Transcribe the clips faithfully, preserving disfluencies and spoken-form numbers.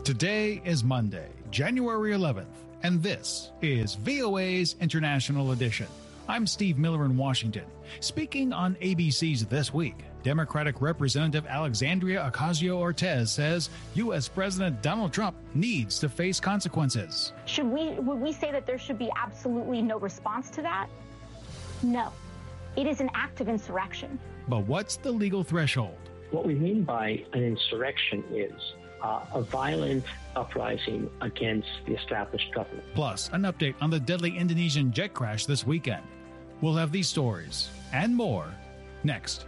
Today is Monday, January eleventh, and this is V O A's International Edition. I'm Steve Miller in Washington. Speaking on A B C's This Week, Democratic Representative Alexandria Ocasio-Cortez says U S. President Donald Trump needs to face consequences. Should we, would we say that there should be absolutely no response to that? No. It is an act of insurrection. But what's the legal threshold? What we mean by an insurrection is uh, a violent uprising against the established government. Plus, an update on the deadly Indonesian jet crash this weekend. We'll have these stories and more next.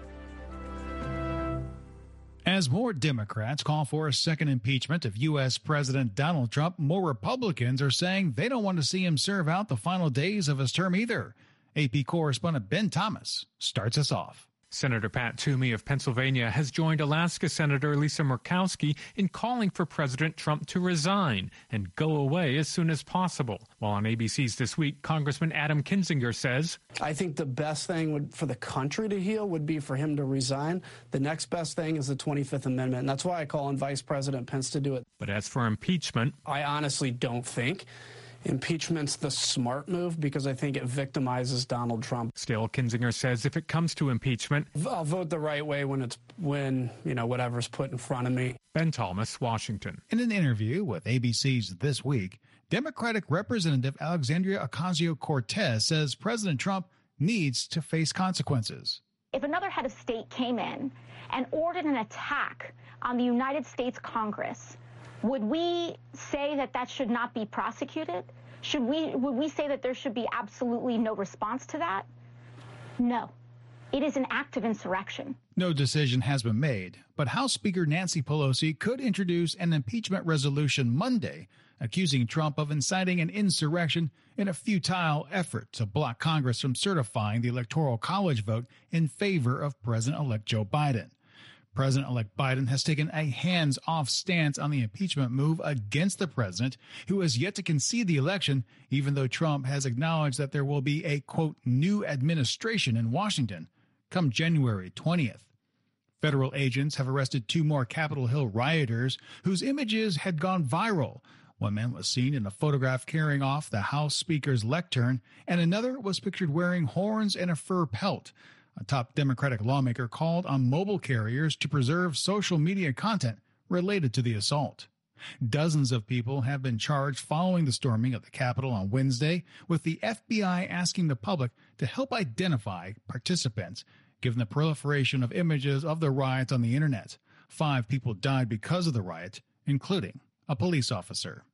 As more Democrats call for a second impeachment of U S. President Donald Trump, more Republicans are saying they don't want to see him serve out the final days of his term either. A P correspondent Ben Thomas starts us off. Senator Pat Toomey of Pennsylvania has joined Alaska Senator Lisa Murkowski in calling for President Trump to resign and go away as soon as possible. While on A B C's This Week, Congressman Adam Kinzinger says, I think the best thing would, for the country to heal would be for him to resign. The next best thing is the twenty-fifth Amendment, and that's why I call on Vice President Pence to do it. But as for impeachment, I honestly don't think impeachment's the smart move because I think it victimizes Donald Trump. Still, Kinzinger says if it comes to impeachment, I'll vote the right way when it's when, you know, whatever's put in front of me. Ben Thomas, Washington. In an interview with A B C's This Week, Democratic Representative Alexandria Ocasio-Cortez says President Trump needs to face consequences. If another head of state came in and ordered an attack on the United States Congress, would we say that that should not be prosecuted? Should we, would we say that there should be absolutely no response to that? No. It is an act of insurrection. No decision has been made, but House Speaker Nancy Pelosi could introduce an impeachment resolution Monday, accusing Trump of inciting an insurrection in a futile effort to block Congress from certifying the Electoral College vote in favor of President-elect Joe Biden. President-elect Biden has taken a hands-off stance on the impeachment move against the president, who has yet to concede the election, even though Trump has acknowledged that there will be a, quote, new administration in Washington come January twentieth. Federal agents have arrested two more Capitol Hill rioters whose images had gone viral. One man was seen in a photograph carrying off the House Speaker's lectern, and another was pictured wearing horns and a fur pelt. A top Democratic lawmaker called on mobile carriers to preserve social media content related to the assault. Dozens of people have been charged following the storming of the Capitol on Wednesday, with the F B I asking the public to help identify participants, given the proliferation of images of the riots on the internet. Five people died because of the riot, including a police officer.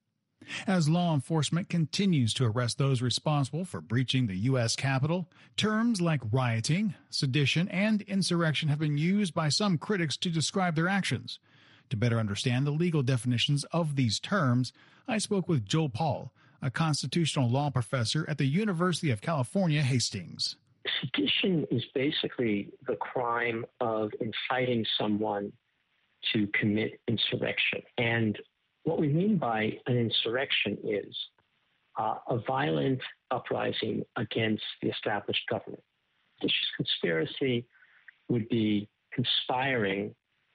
As law enforcement continues to arrest those responsible for breaching the U S. Capitol, terms like rioting, sedition, and insurrection have been used by some critics to describe their actions. To better understand the legal definitions of these terms, I spoke with Joel Paul, a constitutional law professor at the University of California, Hastings. Sedition is basically the crime of inciting someone to commit insurrection. And what we mean by an insurrection is uh, a violent uprising against the established government. Seditious conspiracy would be conspiring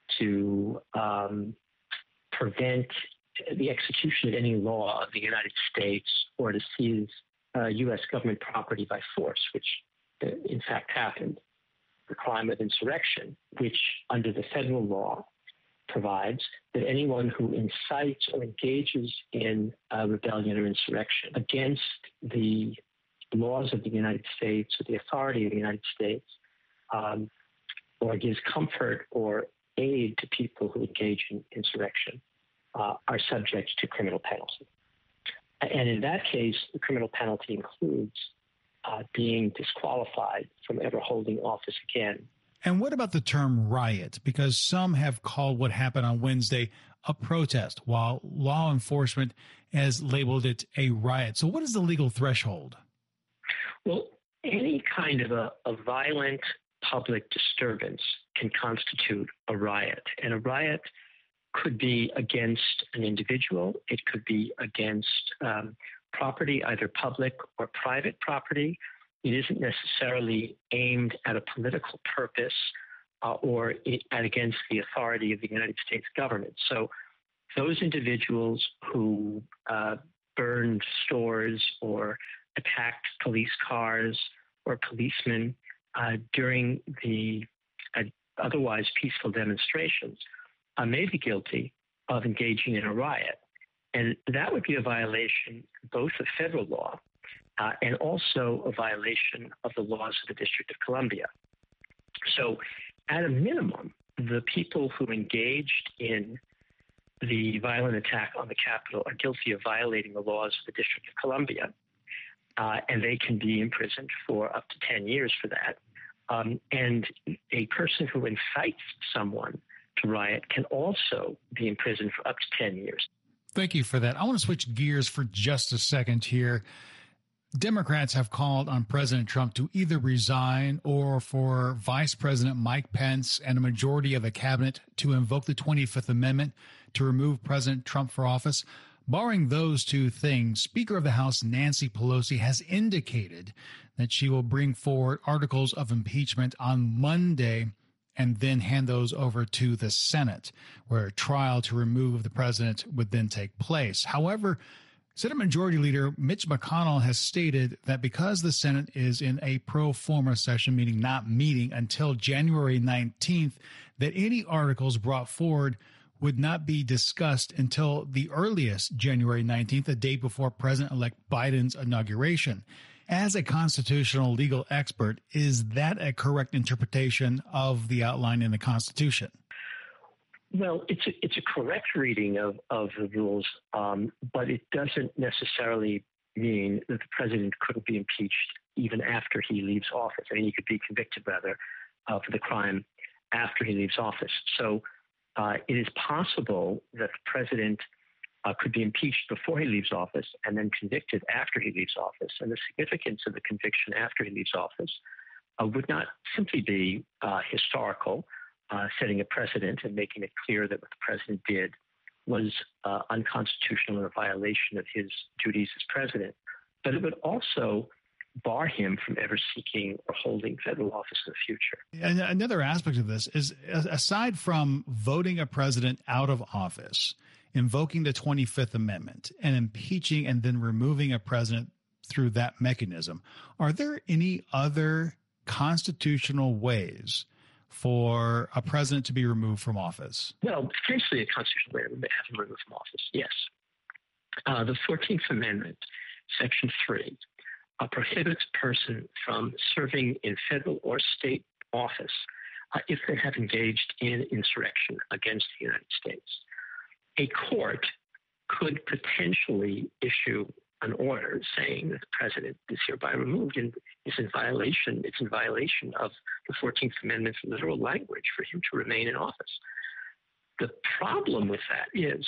to um, prevent the execution of any law of the United States or to seize uh, U S government property by force, which uh, in fact happened. The crime of insurrection, which under the federal law provides that anyone who incites or engages in uh, rebellion or insurrection against the laws of the United States or the authority of the United States, um, or gives comfort or aid to people who engage in insurrection, uh, are subject to criminal penalty. And in that case, the criminal penalty includes uh, being disqualified from ever holding office again. And what about the term riot? Because some have called what happened on Wednesday a protest, while law enforcement has labeled it a riot. So what is the legal threshold? Well, any kind of a, a violent public disturbance can constitute a riot. And a riot could be against an individual. It could be against um, property, either public or private property. It isn't necessarily aimed at a political purpose uh, or it, at against the authority of the United States government. So, those individuals who uh, burned stores or attacked police cars or policemen uh, during the uh, otherwise peaceful demonstrations uh, may be guilty of engaging in a riot. And that would be a violation both of federal law uh, and also a violation of the laws of the District of Columbia. So at a minimum, the people who engaged in the violent attack on the Capitol are guilty of violating the laws of the District of Columbia, uh, and they can be imprisoned for up to ten years for that. Um, and a person who incites someone to riot can also be imprisoned for up to ten years. Thank you for that. I want to switch gears for just a second here. Democrats have called on President Trump to either resign or for Vice President Mike Pence and a majority of the cabinet to invoke the twenty-fifth Amendment to remove President Trump from office. Barring those two things, Speaker of the House Nancy Pelosi has indicated that she will bring forward articles of impeachment on Monday and then hand those over to the Senate, where a trial to remove the president would then take place. However, Senate Majority Leader Mitch McConnell has stated that because the Senate is in a pro forma session, meaning not meeting until January nineteenth, that any articles brought forward would not be discussed until the earliest January nineteenth, the day before President-elect Biden's inauguration. As a constitutional legal expert, is that a correct interpretation of the outline in the Constitution? Well, it's a, it's a correct reading of, of the rules, um, but it doesn't necessarily mean that the president couldn't be impeached even after he leaves office. I mean, he could be convicted, rather, uh, for the crime after he leaves office. So uh, it is possible that the president uh, could be impeached before he leaves office and then convicted after he leaves office. And the significance of the conviction after he leaves office uh, would not simply be uh, historical, Uh, setting a precedent and making it clear that what the president did was uh, unconstitutional and a violation of his duties as president. But it would also bar him from ever seeking or holding federal office in the future. And another aspect of this is, aside from voting a president out of office, invoking the twenty-fifth Amendment, and impeaching and then removing a president through that mechanism, are there any other constitutional ways for a president to be removed from office? Well, potentially a constitutional way to have him removed from office, yes. Uh, the fourteenth Amendment, Section three, uh, prohibits a person from serving in federal or state office uh, if they have engaged in insurrection against the United States. A court could potentially issue an order saying that the president is hereby removed and is in violation, it's in violation of the fourteenth Amendment's literal language for him to remain in office. The problem with that is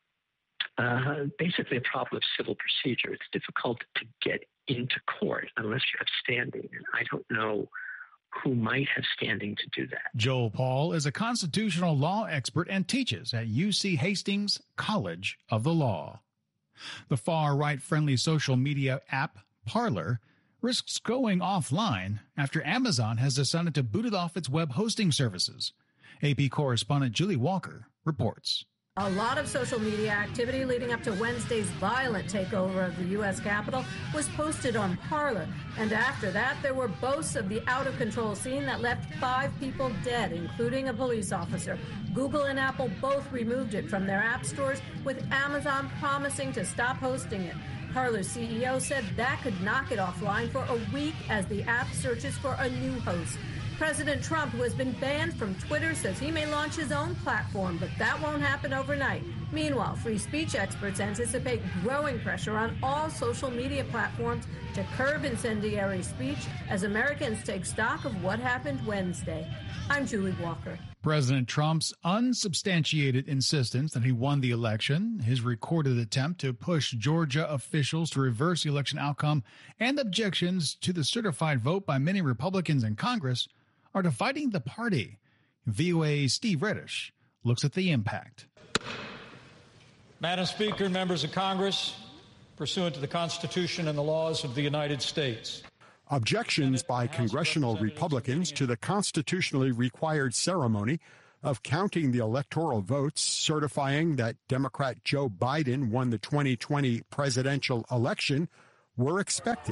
uh, basically a problem of civil procedure. It's difficult to get into court unless you have standing, and I don't know who might have standing to do that. Joel Paul is a constitutional law expert and teaches at U C Hastings College of the Law. The far-right friendly social media app Parler risks going offline after Amazon has decided to boot it off its web hosting services. A P correspondent Julie Walker reports. A lot of social media activity leading up to Wednesday's violent takeover of the U S Capitol was posted on Parler. And after that, there were boasts of the out-of-control scene that left five people dead, including a police officer. Google and Apple both removed it from their app stores, with Amazon promising to stop hosting it. Parler's C E O said that could knock it offline for a week as the app searches for a new host. President Trump, who has been banned from Twitter, says he may launch his own platform, but that won't happen overnight. Meanwhile, free speech experts anticipate growing pressure on all social media platforms to curb incendiary speech as Americans take stock of what happened Wednesday. I'm Julie Walker. President Trump's unsubstantiated insistence that he won the election, his recorded attempt to push Georgia officials to reverse the election outcome, and objections to the certified vote by many Republicans in Congress are dividing the party. V O A's Steve Reddish looks at the impact. Madam Speaker, members of Congress, pursuant to the Constitution and the laws of the United States. Objections by congressional Republicans to the constitutionally required ceremony of counting the electoral votes certifying that Democrat Joe Biden won the twenty twenty presidential election were expected.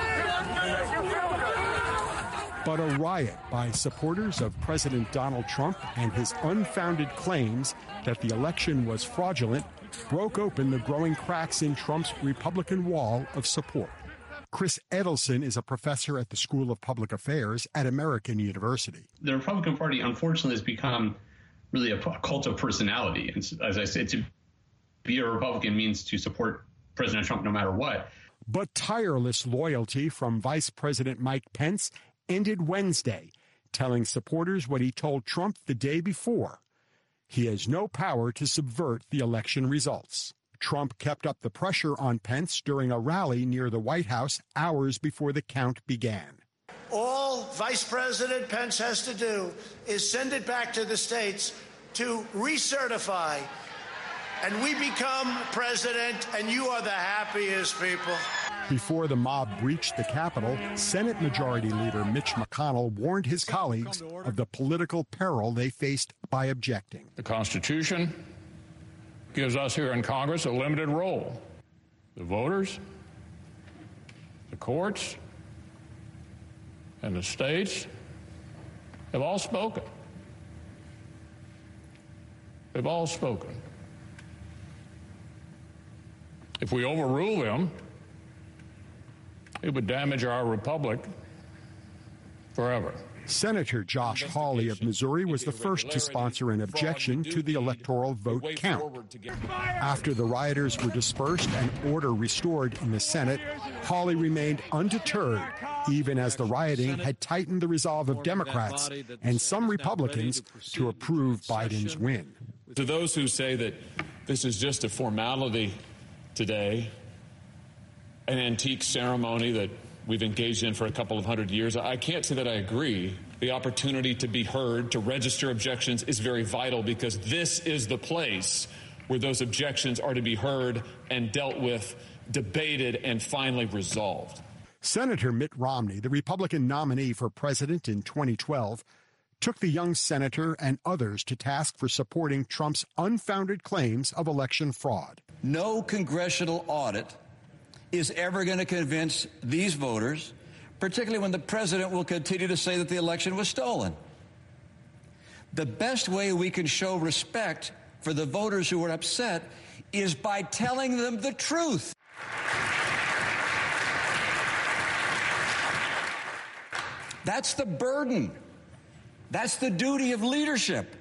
But a riot by supporters of President Donald Trump and his unfounded claims that the election was fraudulent broke open the growing cracks in Trump's Republican wall of support. Chris Edelson is a professor at the School of Public Affairs at American University. The Republican Party, unfortunately, has become really a cult of personality. And as I said, to be a Republican means to support President Trump no matter what. But tireless loyalty from Vice President Mike Pence ended Wednesday, telling supporters what he told Trump the day before. He has no power to subvert the election results. Trump kept up the pressure on Pence during a rally near the White House hours before the count began. All Vice President Pence has to do is send it back to the states to recertify, and we become president, and you are the happiest people. Before the mob breached the Capitol, Senate Majority Leader Mitch McConnell warned his colleagues of the political peril they faced by objecting. The Constitution gives us here in Congress a limited role. The voters, the courts, and the states have all spoken. They've all spoken. If we overrule them, it would damage our republic forever. Senator Josh Hawley of Missouri was the first to sponsor an objection to the electoral vote count. After the rioters were dispersed and order restored in the Senate, Hawley remained undeterred, even as the rioting had tightened the resolve of Democrats and some Republicans to approve Biden's win. To those who say that this is just a formality today, an antique ceremony that we've engaged in for a couple of hundred years, I can't say that I agree. The opportunity to be heard, to register objections is very vital, because this is the place where those objections are to be heard and dealt with, debated, and finally resolved. Senator Mitt Romney, the Republican nominee for president in twenty twelve, took the young senator and others to task for supporting Trump's unfounded claims of election fraud. No congressional audit is ever going to convince these voters, particularly when the president will continue to say that the election was stolen. The best way we can show respect for the voters who are upset is by telling them the truth. That's the burden. That's the duty of leadership.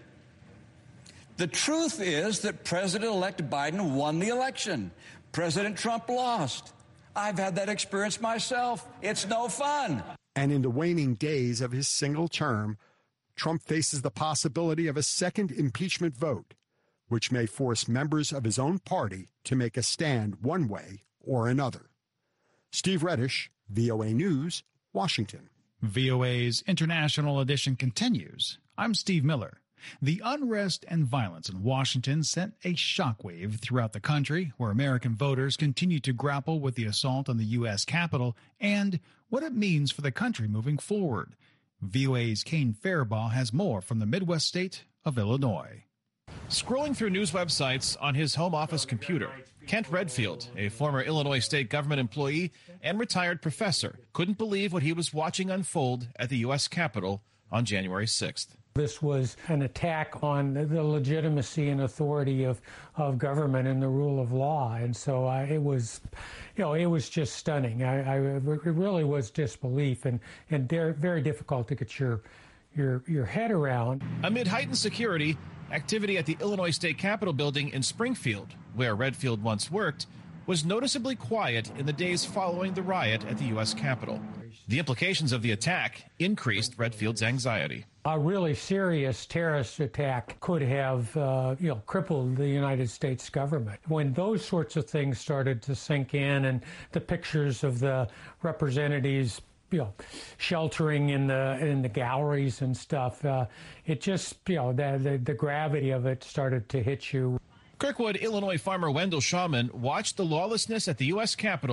The truth is that President-elect Biden won the election. President Trump lost. I've had that experience myself. It's no fun. And in the waning days of his single term, Trump faces the possibility of a second impeachment vote, which may force members of his own party to make a stand one way or another. Steve Reddish, V O A News, Washington. V O A's International Edition continues. I'm Steve Miller. The unrest and violence in Washington sent a shockwave throughout the country, where American voters continue to grapple with the assault on the U S Capitol and what it means for the country moving forward. V O A's Kane Faribaugh has more from the Midwest state of Illinois. Scrolling through news websites on his home office computer, Kent Redfield, a former Illinois state government employee and retired professor, couldn't believe what he was watching unfold at the U S Capitol on January sixth. This was an attack on the legitimacy and authority of, of government and the rule of law. And so uh, it was, you know, it was just stunning. I, I, it really was disbelief and, and very difficult to get your, your, your head around. Amid heightened security, activity at the Illinois State Capitol building in Springfield, where Redfield once worked, was noticeably quiet in the days following the riot at the U S Capitol. The implications of the attack increased Redfield's anxiety. A really serious terrorist attack could have, uh, you know, crippled the United States government. When those sorts of things started to sink in, and the pictures of the representatives, you know, sheltering in the in the galleries and stuff, uh, it just, you know, the, the the gravity of it started to hit you. Kirkwood, Illinois farmer Wendell Shawman watched the lawlessness at the U S Capitol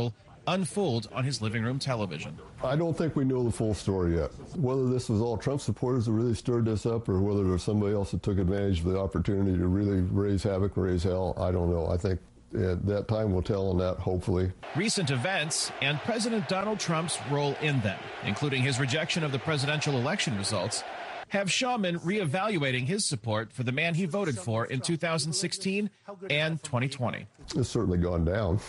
unfold on his living room television. I don't think we know the full story yet. Whether this was all Trump supporters that really stirred this up or whether there was somebody else that took advantage of the opportunity to really raise havoc and raise hell, I don't know. I think uh, that time will tell on that, hopefully. Recent events and President Donald Trump's role in them, including his rejection of the presidential election results, have Shawman reevaluating his support for the man he voted for in two thousand sixteen and twenty twenty. It's certainly gone down.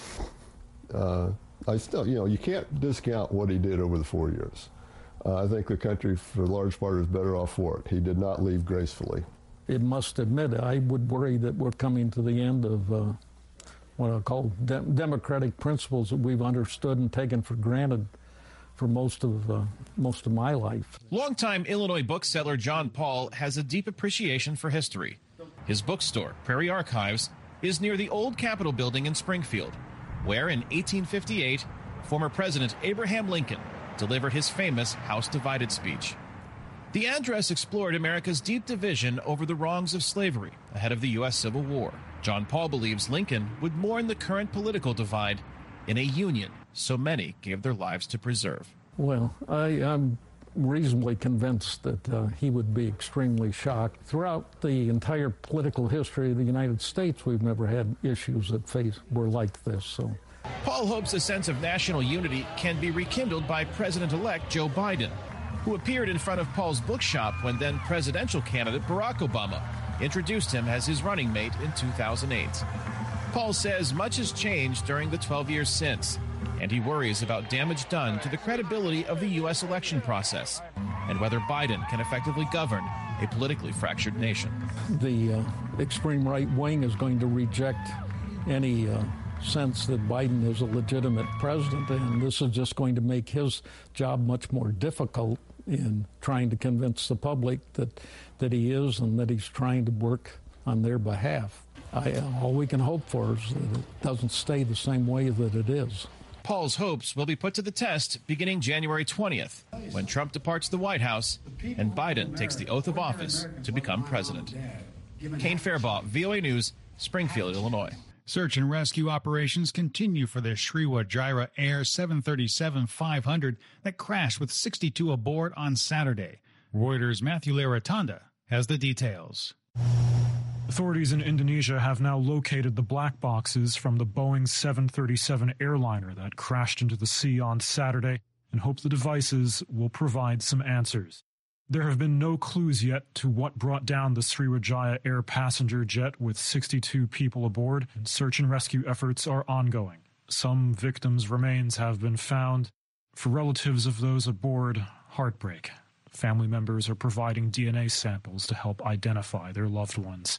Uh, I still, you know, you can't discount what he did over the four years. Uh, I think the country, for a large part, is better off for it. He did not leave gracefully. It must admit, I would worry that we're coming to the end of uh, what I call de- democratic principles that we've understood and taken for granted for most of uh, most of my life. Longtime Illinois bookseller John Paul has a deep appreciation for history. His bookstore, Prairie Archives, is near the old Capitol building in Springfield, where in eighteen fifty-eight, former President Abraham Lincoln delivered his famous House Divided speech. The address explored America's deep division over the wrongs of slavery ahead of the U S Civil War. John Paul believes Lincoln would mourn the current political divide in a union so many gave their lives to preserve. Well, I, I'm reasonably convinced that uh, he would be extremely shocked. Throughout the entire political history of the United States, we've never had issues that face were like this. So, Paul hopes a sense of national unity can be rekindled by President-elect Joe Biden, who appeared in front of Paul's bookshop when then presidential candidate Barack Obama introduced him as his running mate in two thousand eight. Paul says much has changed during the twelve years since, and he worries about damage done to the credibility of the U S election process and whether Biden can effectively govern a politically fractured nation. The uh, extreme right wing is going to reject any uh, sense that Biden is a legitimate president, and this is just going to make his job much more difficult in trying to convince the public that, that he is and that he's trying to work on their behalf. I, uh, all we can hope for is that it doesn't stay the same way that it is. Paul's hopes will be put to the test beginning January twentieth, when Trump departs the White House and Biden takes the oath of office to become president. Kane Fairbaugh, V O A News, Springfield, Illinois. Search and rescue operations continue for the Sriwijaya Air seven thirty-seven five hundred that crashed with sixty-two aboard on Saturday. Reuters' Matthew Laratanda has the details. Authorities in Indonesia have now located the black boxes from the Boeing seven thirty-seven airliner that crashed into the sea on Saturday and hope the devices will provide some answers. There have been no clues yet to what brought down the Sriwijaya Air passenger jet with sixty-two people aboard, and search and rescue efforts are ongoing. Some victims' remains have been found. For relatives of those aboard, heartbreak. Family members are providing D N A samples to help identify their loved ones.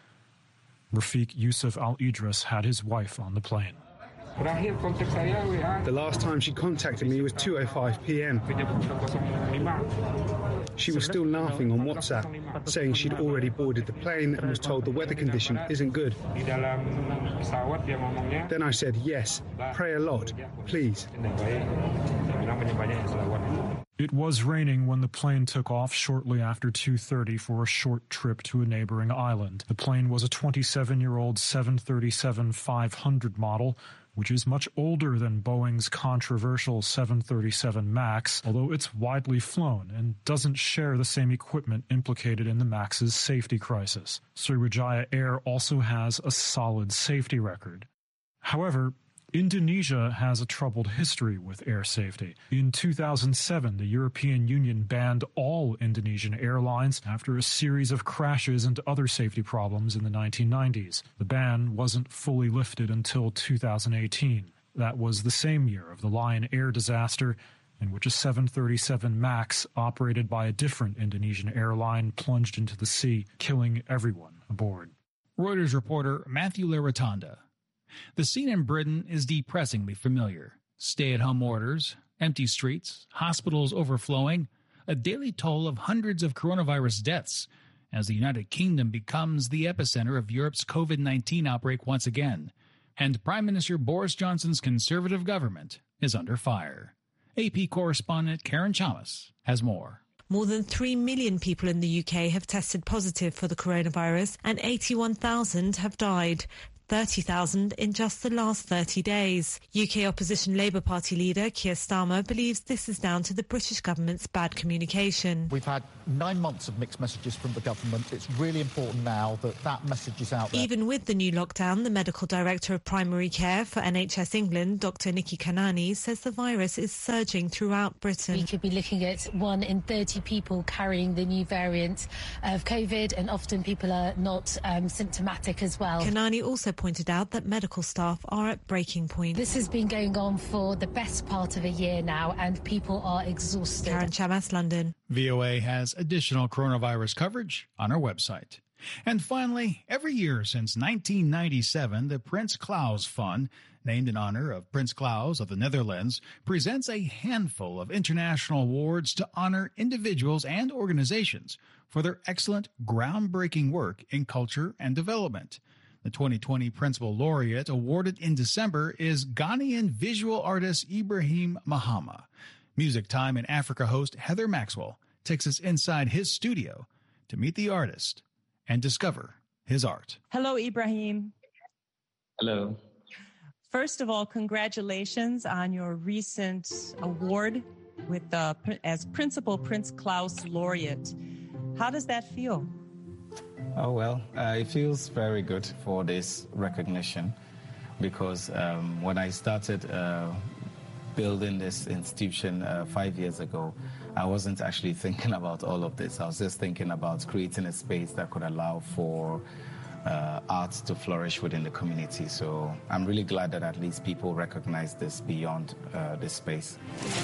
Rafiq Yusuf Al-Idris had his wife on the plane. The last time she contacted me was two oh five p.m. She was still laughing on WhatsApp, saying she'd already boarded the plane and was told the weather condition isn't good. Then I said, yes, pray a lot, please. It was raining when the plane took off shortly after two thirty for a short trip to a neighboring island. The plane was a twenty-seven-year-old seven thirty-seven five hundred model, which is much older than Boeing's controversial seven thirty-seven MAX, although it's widely flown and doesn't share the same equipment implicated in the MAX's safety crisis. Sriwijaya Air also has a solid safety record. However, Indonesia has a troubled history with air safety. In two thousand seven, the European Union banned all Indonesian airlines after a series of crashes and other safety problems in the nineteen nineties. The ban wasn't fully lifted until two thousand eighteen. That was the same year of the Lion Air disaster, in which a seven thirty-seven MAX operated by a different Indonesian airline plunged into the sea, killing everyone aboard. Reuters reporter Matthew Laratanda. The scene in Britain is depressingly familiar. Stay-at-home orders, empty streets, hospitals overflowing, a daily toll of hundreds of coronavirus deaths as the United Kingdom becomes the epicenter of Europe's COVID nineteen outbreak once again, and Prime Minister Boris Johnson's Conservative government is under fire. A P correspondent Karen Chalmers has more. More than three million people in the U K have tested positive for the coronavirus and eighty-one thousand have died. thirty thousand in just the last thirty days. U K opposition Labour Party leader Keir Starmer believes this is down to the British government's bad communication. We've had nine months of mixed messages from the government. It's really important now that that message is out there. Even with the new lockdown, the medical director of primary care for N H S England, Doctor Nikki Kanani, says the virus is surging throughout Britain. We could be looking at one in thirty people carrying the new variant of COVID, and often people are not um, symptomatic as well. Kanani also pointed out that medical staff are at breaking point. This has been going on for the best part of a year now, and people are exhausted. Karen Chamas, London. V O A has additional coronavirus coverage on our website. And finally, every year since nineteen ninety-seven, the Prins Claus Fund, named in honor of Prince Claus of the Netherlands, presents a handful of international awards to honor individuals and organizations for their excellent, groundbreaking work in culture and development. The twenty twenty Principal Laureate awarded in December is Ghanaian visual artist Ibrahim Mahama. Music Time in Africa host Heather Maxwell takes us inside his studio to meet the artist and discover his art. Hello, Ibrahim. Hello. First of all, congratulations on your recent award with the, as Principal Prince Claus Laureate. How does that feel? Oh, well, uh, it feels very good for this recognition because um, when I started uh, building this institution uh, five years ago, I wasn't actually thinking about all of this. I was just thinking about creating a space that could allow for uh, art to flourish within the community. So I'm really glad that at least people recognize this beyond uh, this space.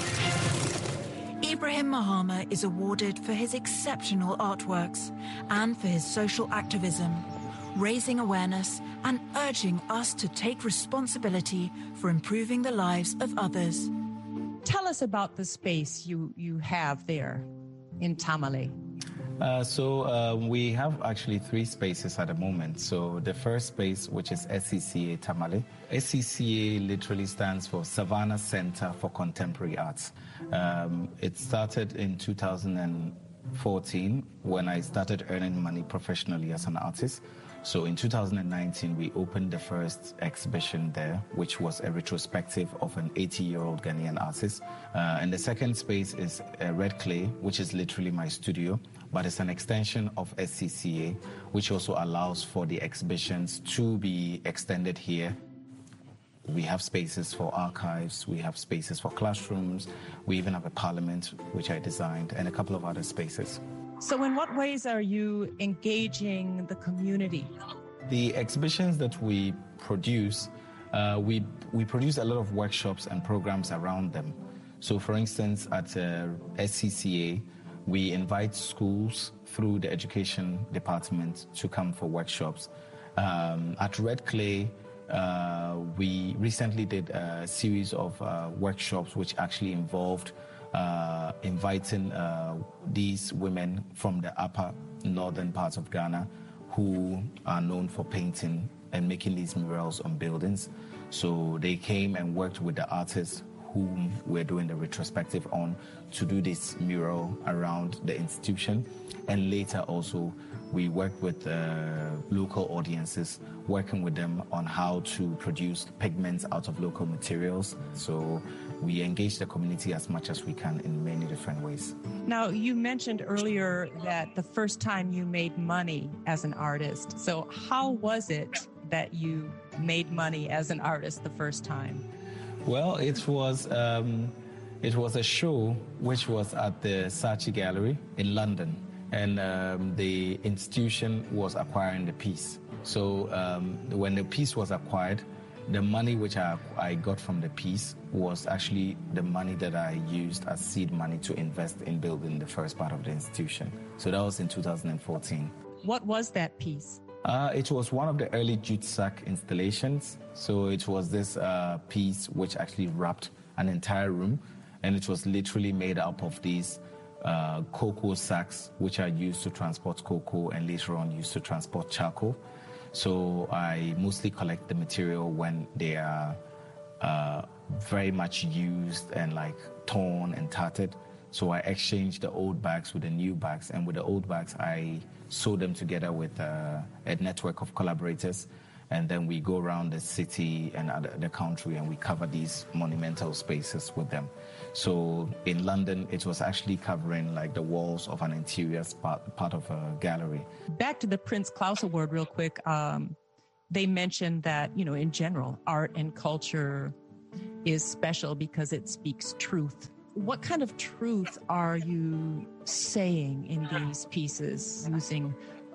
Ibrahim Mahama is awarded for his exceptional artworks and for his social activism, raising awareness and urging us to take responsibility for improving the lives of others. Tell us about the space you, you have there in Tamale. Uh, so uh, we have actually three spaces at the moment. So the first space, which is S C C A Tamale. S C C A literally stands for Savannah Center for Contemporary Arts. Um, it started in two thousand fourteen when I started earning money professionally as an artist. So in two thousand nineteen, we opened the first exhibition there, which was a retrospective of an eighty-year-old Ghanaian artist. Uh, and the second space is uh, Red Clay, which is literally my studio, but it's an extension of S C C A, which also allows for the exhibitions to be extended here. We have spaces for archives, we have spaces for classrooms, we even have a parliament, which I designed, and a couple of other spaces. So in what ways are you engaging the community? The exhibitions that we produce, uh, we, we produce a lot of workshops and programs around them. So for instance, at uh, S C C A, we invite schools through the education department to come for workshops. Um, at Red Clay, uh, we recently did a series of uh, workshops which actually involved Uh, inviting uh, these women from the upper northern parts of Ghana who are known for painting and making these murals on buildings. So they came and worked with the artists whom we're doing the retrospective on to do this mural around the institution. And later also we worked with uh, local audiences, working with them on how to produce pigments out of local materials. So we engage the community as much as we can in many different ways. Now, you mentioned earlier that the first time you made money as an artist. So how was it that you made money as an artist the first time? Well, it was um, it was a show which was at the Saatchi Gallery in London, and um, the institution was acquiring the piece. So um, when the piece was acquired, the money which I, I got from the piece was actually the money that I used as seed money to invest in building the first part of the institution. So that was in two thousand fourteen. What was that piece? Uh, it was one of the early jute sack installations. So it was this uh, piece which actually wrapped an entire room, and it was literally made up of these uh, cocoa sacks which are used to transport cocoa and later on used to transport charcoal. So I mostly collect the material when they are uh, very much used and like torn and tattered. So I exchange the old bags with the new bags, and with the old bags I sew them together with uh, a network of collaborators, and then we go around the city and the country and we cover these monumental spaces with them. So in London, it was actually covering like the walls of an interior part, part of a gallery. Back to the Prince Claus Award real quick. Um, they mentioned that, you know, in general, art and culture is special because it speaks truth. What kind of truth are you saying in these pieces using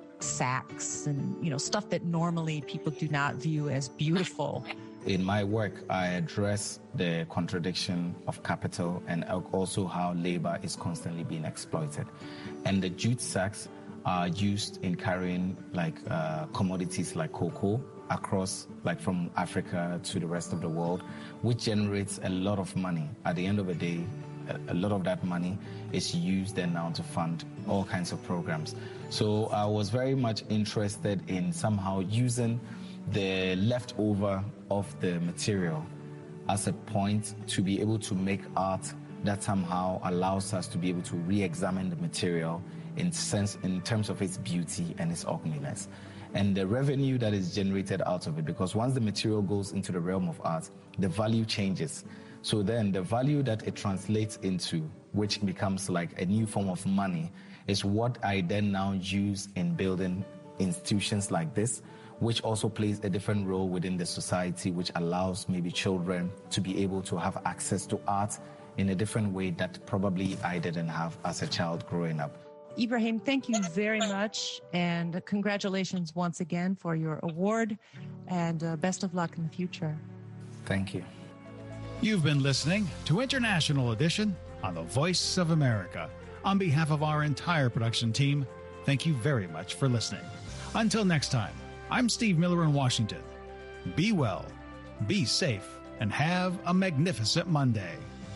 sacks and, you know, stuff that normally people do not view as beautiful? In my work, I address the contradiction of capital and also how labor is constantly being exploited. And the jute sacks are used in carrying like uh, commodities like cocoa across, like from Africa to the rest of the world, which generates a lot of money. At the end of the day, a lot of that money is used then now to fund all kinds of programs. So I was very much interested in somehow using the leftover of the material as a point to be able to make art that somehow allows us to be able to re-examine the material in sense, in terms of its beauty and its ugliness. And the revenue that is generated out of it, because once the material goes into the realm of art, the value changes. So then the value that it translates into, which becomes like a new form of money, is what I then now use in building institutions like this, which also plays a different role within the society, which allows maybe children to be able to have access to art in a different way that probably I didn't have as a child growing up. Ibrahim, thank you very much, and congratulations once again for your award, and uh, best of luck in the future. Thank you. You've been listening to International Edition on the Voice of America. On behalf of our entire production team, thank you very much for listening. Until next time, I'm Steve Miller in Washington. Be well, be safe, and have a magnificent Monday.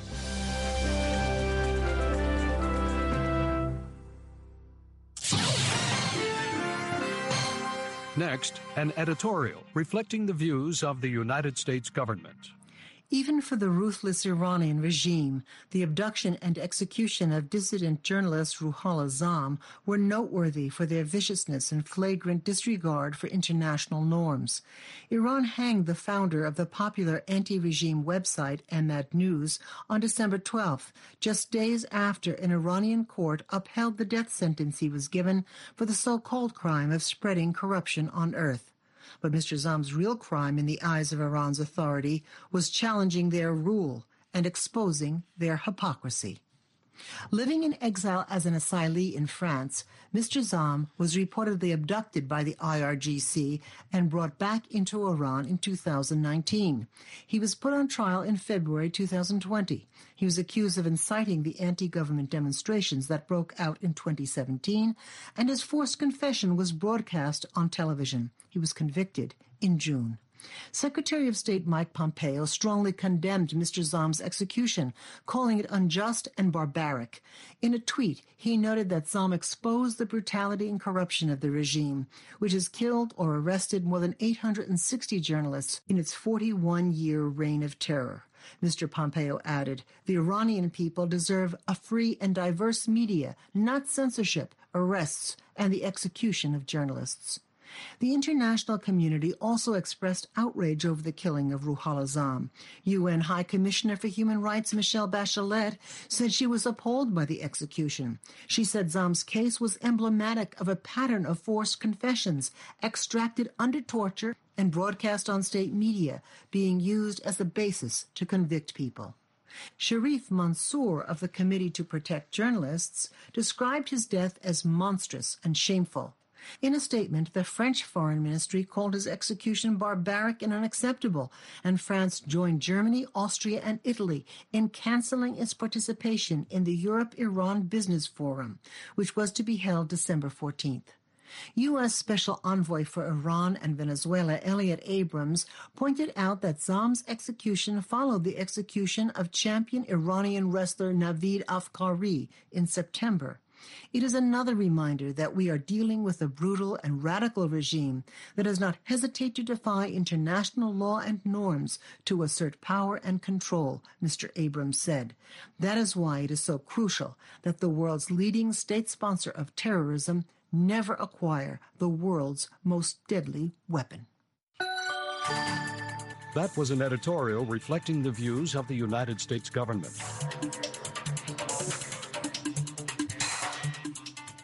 Next, an editorial reflecting the views of the United States government. Even for the ruthless Iranian regime, the abduction and execution of dissident journalist Ruhollah Azzam were noteworthy for their viciousness and flagrant disregard for international norms. Iran hanged the founder of the popular anti-regime website Ahmad News on December twelfth, just days after an Iranian court upheld the death sentence he was given for the so-called crime of spreading corruption on earth. But Mister Azzam's real crime in the eyes of Iran's authority was challenging their rule and exposing their hypocrisy. Living in exile as an asylee in France, Mister Azzam was reportedly abducted by the I R G C and brought back into Iran in two thousand nineteen. He was put on trial in February two thousand twenty. He was accused of inciting the anti-government demonstrations that broke out in twenty seventeen, and his forced confession was broadcast on television. He was convicted in June. Secretary of State Mike Pompeo strongly condemned Mister Azzam's execution, calling it unjust and barbaric. In a tweet, he noted that Azzam exposed the brutality and corruption of the regime, which has killed or arrested more than eight hundred sixty journalists in its forty-one-year reign of terror. Mister Pompeo added, the Iranian people deserve a free and diverse media, not censorship, arrests, and the execution of journalists. The international community also expressed outrage over the killing of Ruhollah Azzam. U N High Commissioner for Human Rights Michelle Bachelet said she was appalled by the execution. She said Azzam's case was emblematic of a pattern of forced confessions extracted under torture and broadcast on state media being used as a basis to convict people. Sharif Mansour of the Committee to Protect Journalists described his death as monstrous and shameful. In a statement, the French Foreign Ministry called his execution barbaric and unacceptable, and France joined Germany, Austria, and Italy in canceling its participation in the Europe-Iran Business Forum, which was to be held December fourteenth. U S Special Envoy for Iran and Venezuela, Elliot Abrams, pointed out that Azzam's execution followed the execution of champion Iranian wrestler Navid Afkari in September. It is another reminder that we are dealing with a brutal and radical regime that does not hesitate to defy international law and norms to assert power and control, Mister Abrams said. That is why it is so crucial that the world's leading state sponsor of terrorism never acquire the world's most deadly weapon. That was an editorial reflecting the views of the United States government.